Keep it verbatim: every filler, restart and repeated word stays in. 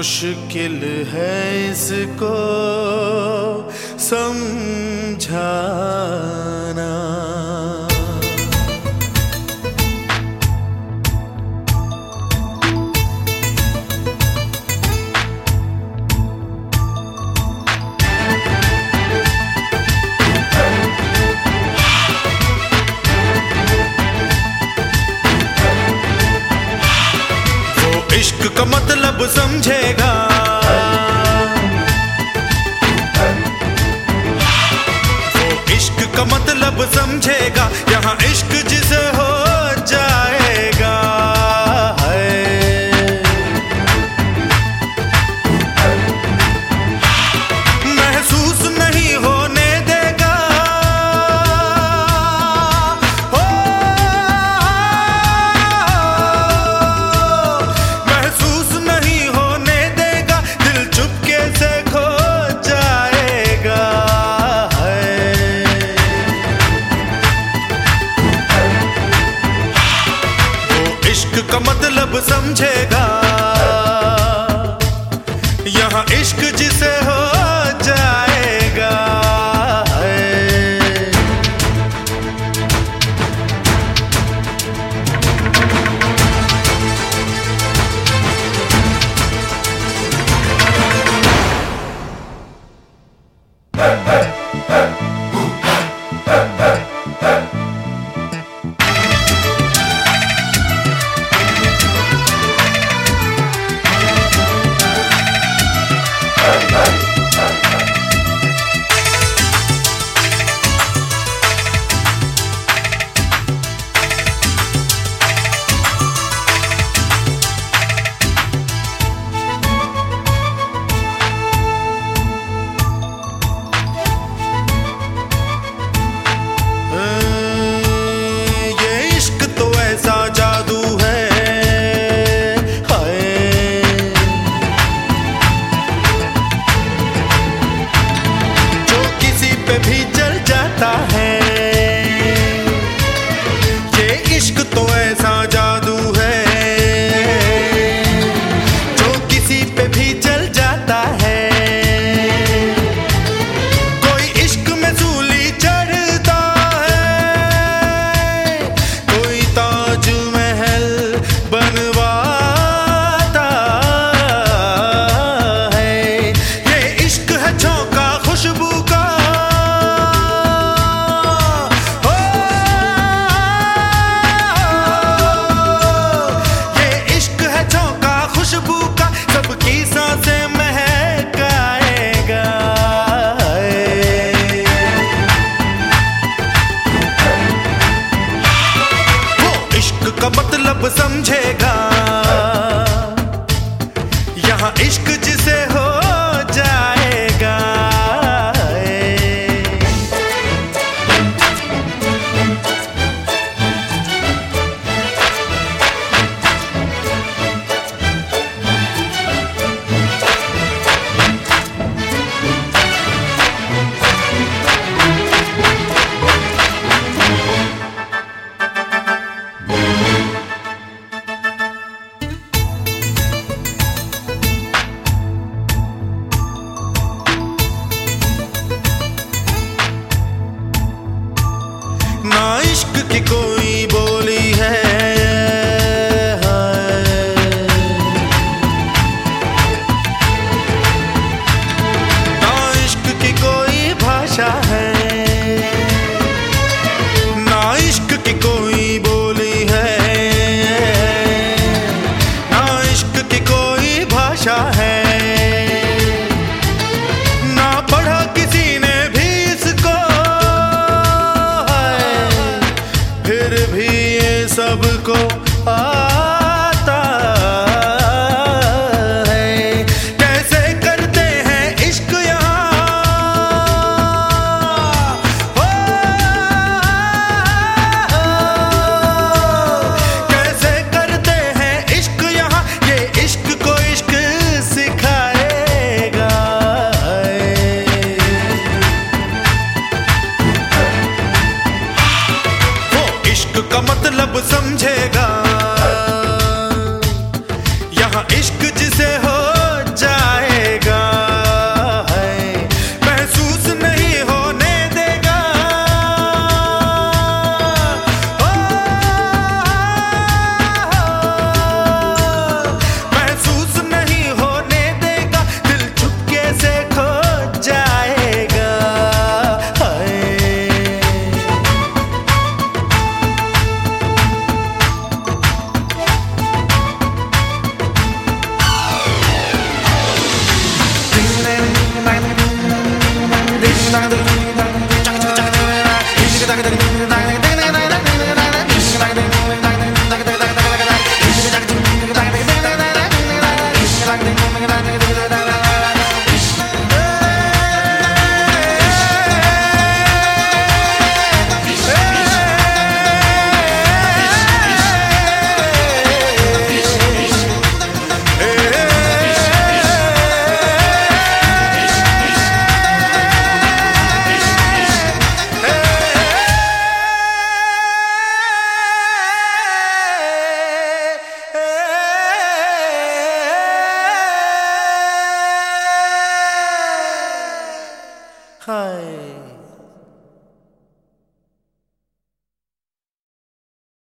मुश्किल है इसको समझाना। इश्क का मतलब समझेगा, वो इश्क का मतलब समझेगा, यहाँ इश्क जिसे हो जाएगा है। महसूस नहीं होने देगा, हो महसूस नहीं होने देगा, दिल चुपके से खो जाएगा है। वो इश्क का मतलब समझेगा, यहाँ इश्क जिसे हो जाएगा है। का मतलब समझेगा, यहाँ इश्क जिसे हो जाएगा। ना इश्क की कोई बोली है, ना इश्क की कोई भाषा है, ना इश्क की कोई बोली है, ना इश्क की कोई भाषा है। ना पढ़ा किसी ने भी इसको, फिर भी ये सबको आता है। कैसे करते हैं इश्क यहाँ, हो कैसे करते हैं इश्क यहाँ, ये इश्क को इश्क सिखा चांद